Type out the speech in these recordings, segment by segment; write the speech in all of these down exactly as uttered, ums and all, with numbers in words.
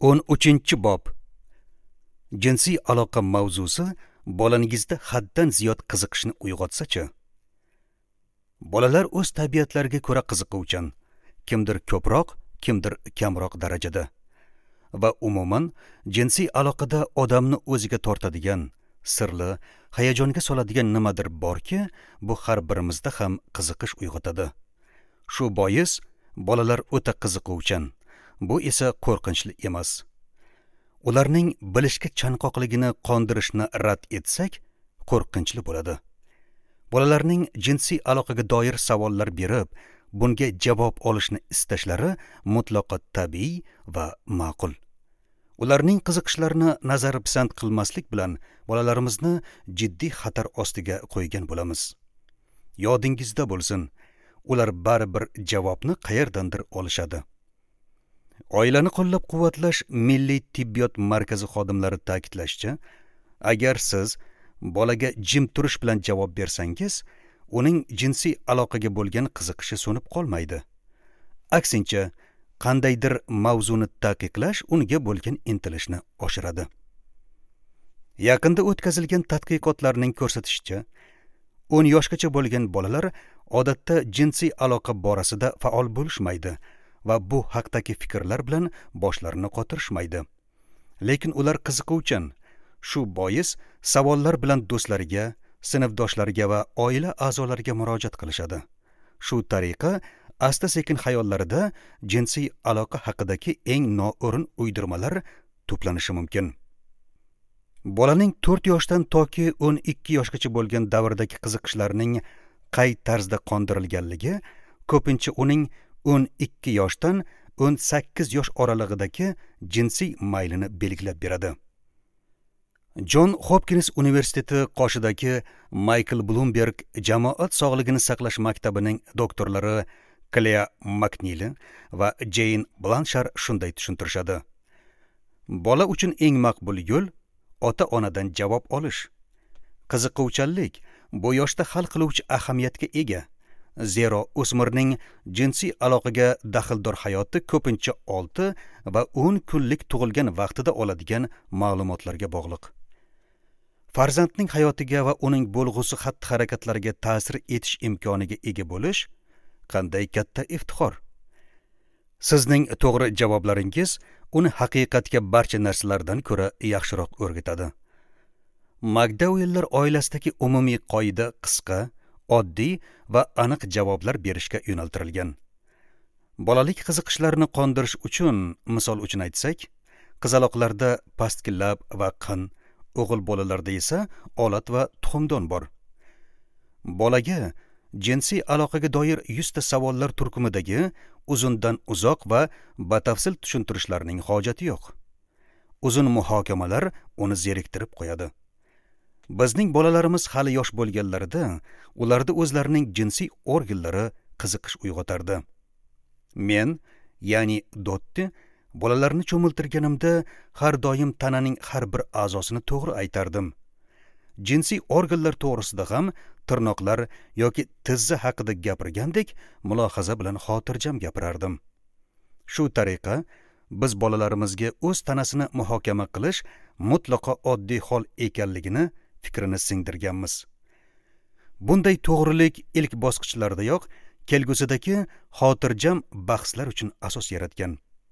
o'n uchinchi bob. Jinsiy aloqa mavzusi bolangizda haddan ziyod qiziqishni uyg'otsa-chi? Bolalar o'z tabiatlariga ko'ra qiziquvchan, kimdir ko'proq, kimdir kamroq darajada. Va umuman jinsiy aloqada odamni o'ziga tortadigan, sirli, hayajonga soladigan nimadir borki, bu har birimizda ham qiziqish uyg'otadi. Shu bois bolalar o'ta qiziquvchan, bu esa qo'rqinchli emas. Ularning bilishga chanqoqligini qondirishni rad etsak, qo'rqinchli bo'ladi. Bolalarning jinsiy aloqaga doir savollar berib, bunga javob olishni istashlari mutlaqo tabiiy va ma'qul. Ularning qiziqishlarini nazar pisand qilmaslik bilan bolalarimizni jiddiy xatar ostiga qo'ygan bo'lamiz. Yodingizda bo'lsin, ular baribir javobni qayerdandir olishadi. Oilani qo'llab-quvvatlash Milliy tibbiyot markazi xodimlari ta'kidlashicha, agar siz bolaga jim turish bilan javob bersangiz, uning jinsiy aloqaga bo'lgan qiziqishi so'nib qolmaydi. Aksincha, qandaydir mavzuni taqiqlash unga bo'lgan intilishni oshiradi. Yaqinda o'tkazilgan tadqiqotlarning ko'rsatishicha, o'n yoshgacha bo'lgan bolalar odatda jinsiy aloqa borasida faol bo'lishmaydi va bu haqdagi fikrlar bilan boshlarini qotirishmaydi. Lekin ular qiziquvchan. Shu bois savollar bilan do'stlariga, sinfdoshlariga va oila a'zolariga murojaat qilishadi. Shu tariqa asta-sekin xayollarida jinsiy aloqa haqidagi eng noo'rin uydirmalar to'planishi mumkin. Bolaning to'rt yoshdan toki o'n ikki yoshgacha bo'lgan davrdagi qiziqishlarining qay tarzda qondirilganligi ko'pincha uning o'n ikki yoshdan o'n sakkiz yosh oralig'idagi jinsiy maylini belgilab beradi. Jon Hopkins universiteti qoshidagi Michael Bloomberg jamoat sog'lig'ini saqlash maktabining doktorlari Claire McNeil va Jane Blanchard shunday tushuntirishadi. Bola uchun eng maqbul yo'l ota-onadan javob olish. Qiziquvchanlik bu yoshda hal qiluvchi ahamiyatga ega. Zero o'smirning jinsiy aloqaga daxldor hayoti ko'pincha olti va o'n kunlik tug'ilgan vaqtida oladigan ma'lumotlarga bog'liq. Farzandning hayotiga va uning bo'lg'usi xatti-harakatlariga ta'sir etish imkoniga ega bo'lish qanday katta iftixor. Sizning to'g'ri javoblaringiz uni haqiqatga barcha narsalardan ko'ra yaxshiroq o'rgatadi. McDowell'lar oilasidagi umumiy qoida qisqa, oddiy va aniq javoblar berishga yo'naltirilgan. Bolalik qiziqishlarini qondirish uchun, misol uchun aytsak, qizaloqlarda pastki lab va qin, o'g'il bolalarda esa olat va tuxumdon bor. Bolaga jinsiy aloqaga doir yuzta savollar turkumidagi uzundan uzoq va batafsil tushuntirishlarning hojati yo'q. Uzun muhokamalar uni zeriktirib qo'yadi. Bizning bolalarimiz hali yosh bo'lganlarida ularda o'zlarining jinsiy organlari qiziqish uyg'otardi. Men, ya'ni Dotti, bolalarni cho'miltirganimda har doim tananing har bir a'zosini to'g'ri aytardim. Jinsiy organlar to'g'risida ham tirnoqlar yoki tizza haqida gapirgandek mulohaza bilan xotirjam gapirardim. Shu tariqa biz bolalarimizga o'z tanasini muhokama qilish mutlaqo oddiy hol ekanligini fikrini singdirganmiz. Bunday to'g'rilik ilk bosqichlardayoq kelgusidagi xotirjam bahslar uchun asos yaratgan.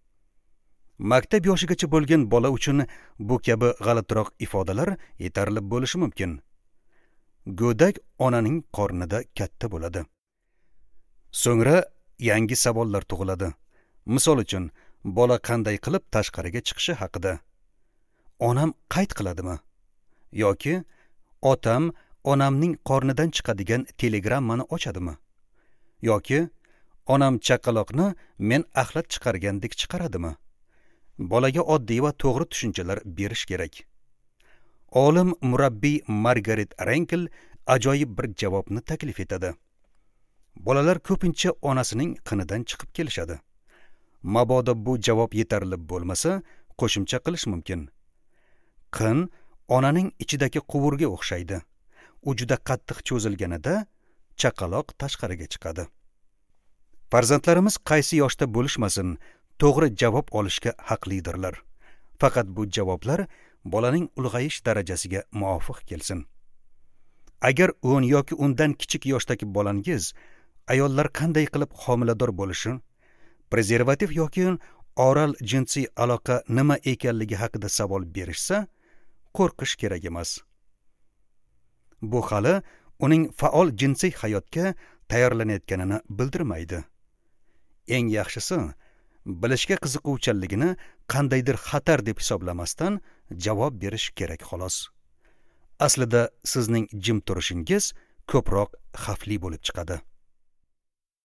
Maktab yoshigacha bo'lgan bola uchun bu kabi g'alatiroq ifodalar yetarli bo'lishi mumkin. Go'dak onaning qornida katta bo'ladi. So'ngra yangi savollar tug'iladi. Misol uchun, bola qanday qilib tashqariga chiqishi haqida. Onam qayd qiladimi? Yoki otam onamning qornidan chiqadigan telegrammani ochadimi? Yoki onam chaqaloqni men axlat chiqargandek chiqaradimi? Bolaga oddiy va to'g'ri tushunchalar berish kerak. Olim murabbiy Margaret Rankel ajoyib bir javobni taklif etadi. Bolalar ko'pincha onasining qinidan chiqib kelishadi. Mabodo bu javob yetarli bo'lmasa, qo'shimcha qilish mumkin. Qin onaning ichidagi quvurga o'xshaydi. U juda qattiq cho'zilganida chaqaloq tashqariga chiqadi. Farzandlarimiz qaysi yoshda bo'lishmasin, to'g'ri javob olishga haqlidirlar. faqat bu javoblar bolaning ulg'ayish darajasiga muvofiq kelsin. Agar o'n yoki undan kichik yoshdagi bolangiz ayollar qanday qilib homilador bo'lishi, prezervativ yoki oral jinsiy aloqa nima ekanligi haqida savol berishsa, qo'rqish kerak emas. Bu hali uning faol jinsiy hayotga tayyorlanayotganini bildirmaydi. Eng yaxshisi, bilishga qiziquvchanligini qandaydir xatar deb hisoblamasdan javob berish kerak xolos. Aslida sizning jim turishingiz ko'proq xavfli bo'lib chiqadi.